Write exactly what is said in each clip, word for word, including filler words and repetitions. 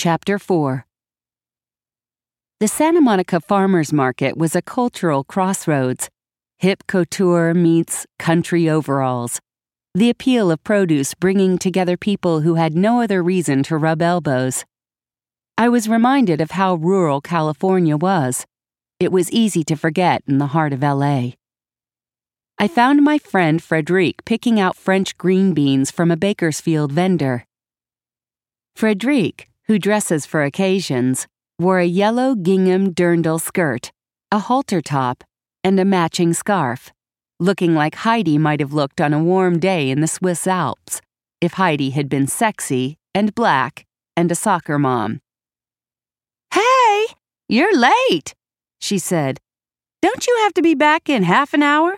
Chapter four. The Santa Monica Farmers Market was a cultural crossroads. Hip couture meets country overalls. The appeal of produce bringing together people who had no other reason to rub elbows. I was reminded of how rural California was. It was easy to forget in the heart of L A. I found my friend Frederic picking out French green beans from a Bakersfield vendor. Frederic, who dresses for occasions, wore a yellow gingham dirndl skirt, a halter top, and a matching scarf, looking like Heidi might have looked on a warm day in the Swiss Alps, if Heidi had been sexy and black and a soccer mom. "Hey, you're late," she said. "Don't you have to be back in half an hour?"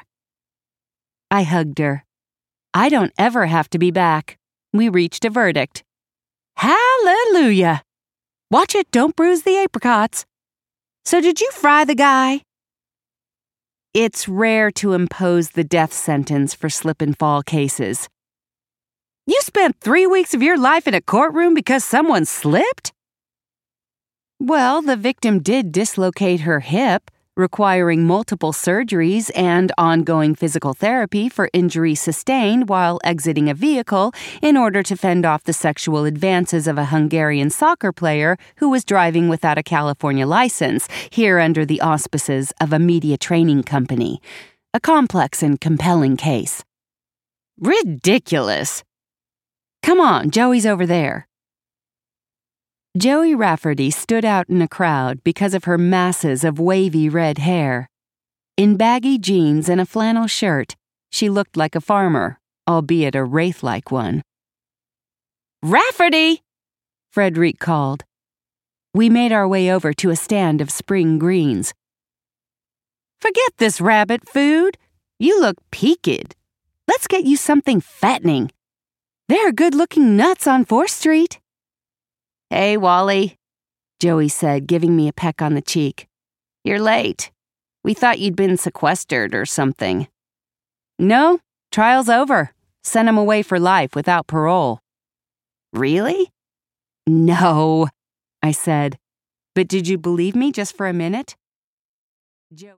I hugged her. I don't ever have to be back. We reached a verdict. Hallelujah! Watch it, don't bruise the apricots. So did you fry the guy? It's rare to impose the death sentence for slip and fall cases. You spent three weeks of your life in a courtroom because someone slipped? Well, the victim did dislocate her hip, requiring multiple surgeries and ongoing physical therapy for injury sustained while exiting a vehicle in order to fend off the sexual advances of a Hungarian soccer player who was driving without a California license, here under the auspices of a media training company. A complex and compelling case. Ridiculous! Come on, Joey's over there. Joey Rafferty stood out in a crowd because of her masses of wavy red hair. In baggy jeans and a flannel shirt, she looked like a farmer, albeit a wraith-like one. "Rafferty!" Frederic called. We made our way over to a stand of spring greens. "Forget this rabbit food. You look peaked. Let's get you something fattening. There are good-looking nuts on fourth street. "Hey, Wally," Joey said, giving me a peck on the cheek. "You're late. We thought you'd been sequestered or something." "No, trial's over. Sent him away for life without parole." "Really?" "No," I said. "But did you believe me just for a minute?" Joe